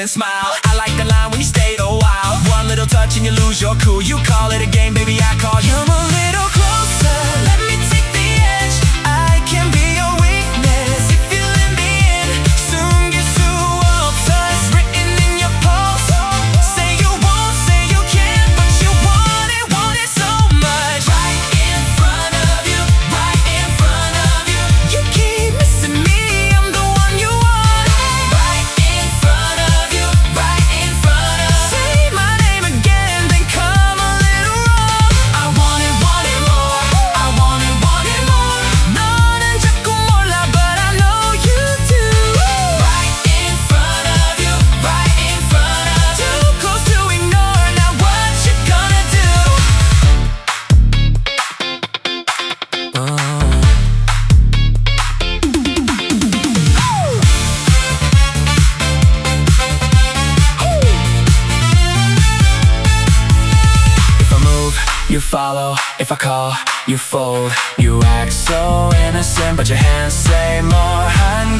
and smile. I like the line when you stayed a while. One little touch and you lose your cool. You call it a game, baby, I call you. Come a little closer, let me take the edge. I can be your weakness if you let me in. Soon get to walters written in your pulse. Say you won't, say you can't, but you want it so much. Right in front of you, right in front of you. You keep missing me, I'm the one you want. Right in front of you, right in front of. Say my name again, then come a little wrong. I want it more. I want it more. 너는 자꾸 몰라, but I know you do. Right in front of you, right in front of. Too close to ignore, now what you gonna do? If I move, you follow. If I call, you fold. You act so innocent, but your hands say more.